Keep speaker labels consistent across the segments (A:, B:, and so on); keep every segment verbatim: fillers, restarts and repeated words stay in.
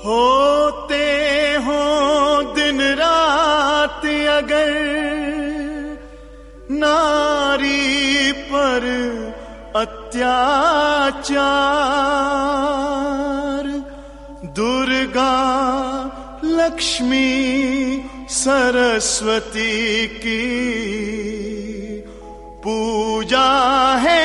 A: होते हो दिन रात अगर नारी पर अत्याचार, दुर्गा लक्ष्मी सरस्वती की पूजा है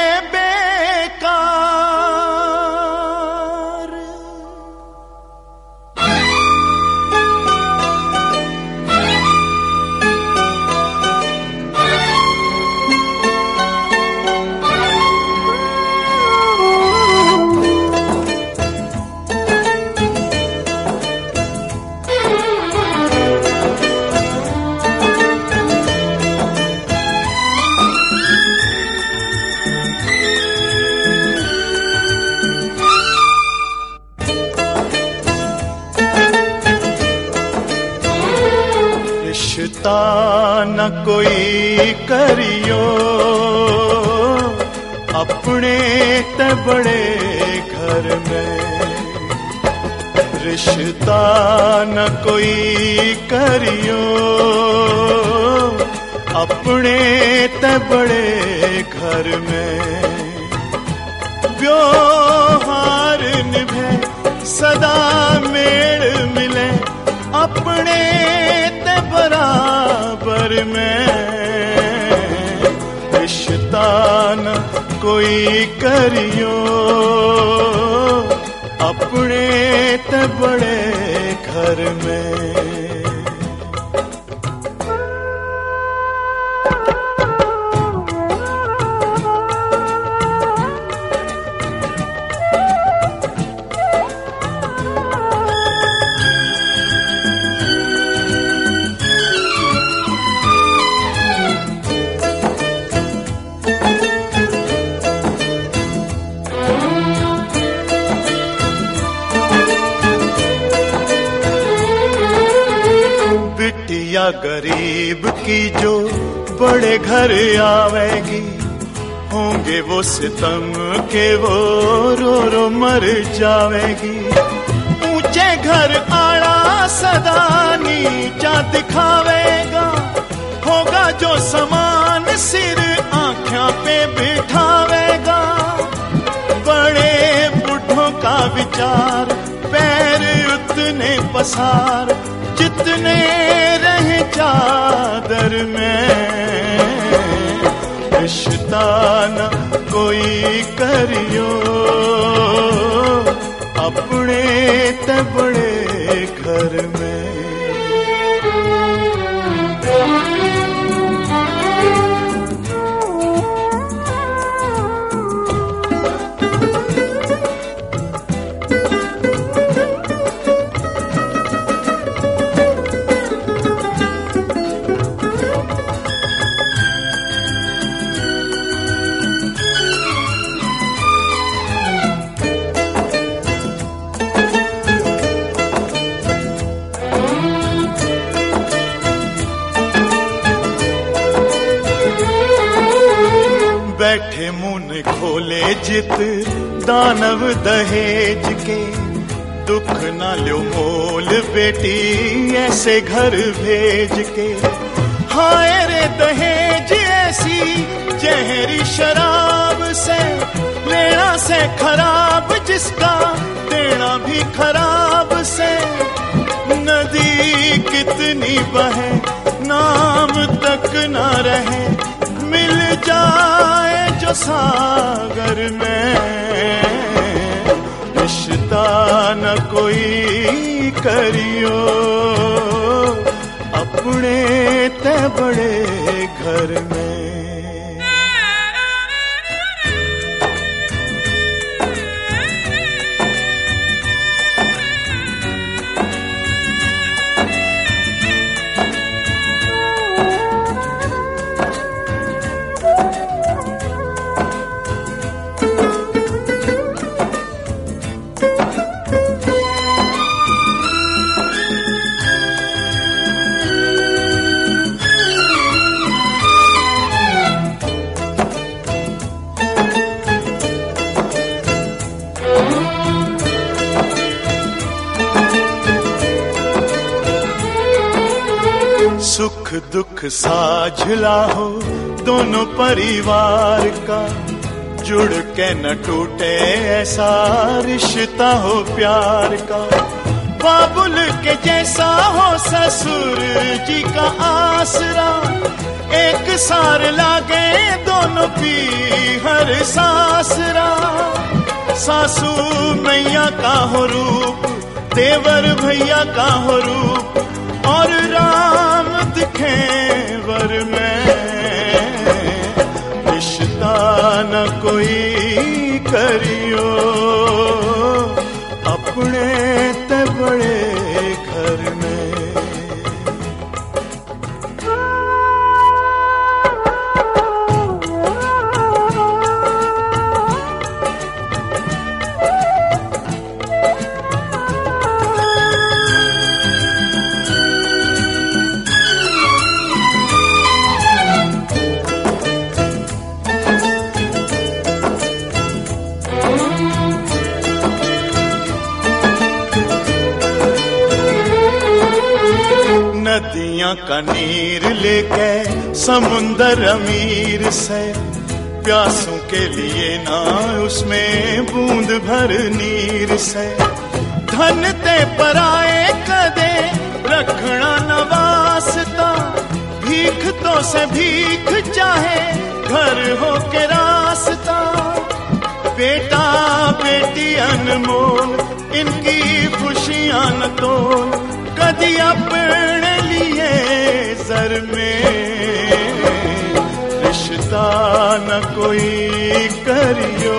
A: न कोई करियो अपने ते बड़े घर में, रिश्ता न कोई करियो अपने ते बड़े घर में, व्यवहार निभे सदा मेल मिले अपने ते बराबर में, रिश्ता न कोई करियो अपने ते बड़े घर में। या गरीब की जो बड़े घर आवेगी, होंगे वो सितम के वो रो रो मर जावेगी। ऊंचे घर आड़ा सदा नीचा दिखावेगा, होगा जो समान सिर आँखों पे बिठावेगा। बड़े बुढ़ों का विचार पैर उतने पसार जितने रहे चादर में, रिश्ता न कोई करियो अपने ते बड़े घर में। बैठे मुन खोले जित दानव दहेज के, दुख न लो मोल बेटी ऐसे घर भेज के। हाय रे दहेज ऐसी जहरी शराब से, लेना से खराब जिसका देना भी खराब से। नदी कितनी बहे नाम तक न रहे, मिल जाए जो सागर में, रिश्ता न कोई करियो अपने ते बड़े घर में। दुख साझला हो दोनों परिवार का, जुड़ के न टूटे ऐसा रिश्ता हो प्यार का। बाबुल के जैसा हो ससुर जी का आसरा, एक सार लागे दोनों पी हर सासरा। सासू मैया का हो रूप, देवर भैया का हो रूप, और राम दिखे वर में। रिश्ता न कोई करियो, अपने ते बड़े घर में। नदियां का नीर लेके समुंदर अमीर से, प्यासों के लिए ना उसमें बूंद भर नीर से। धन ते पराए कदे रखना न वास्ता, भीख तो से भीख चाहे घर हो के रास्ता। बेटा बेटी अनमोल इनकी खुशियां न तोल, कदी अपने लिए सर में। रिश्ता न कोई करियो,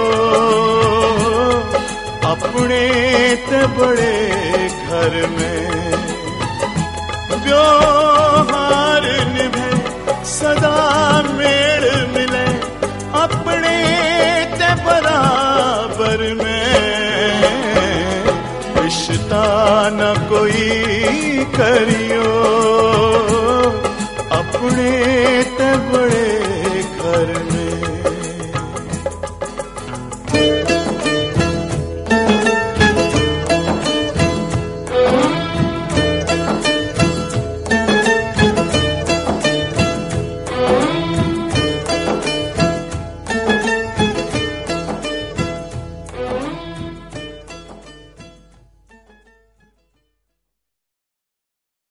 A: अपने ते बड़े घर में। व्यवहार निभे सदा मेल मिले, अपने ते बराबर में। रिश्ता न कोई करियो, अपने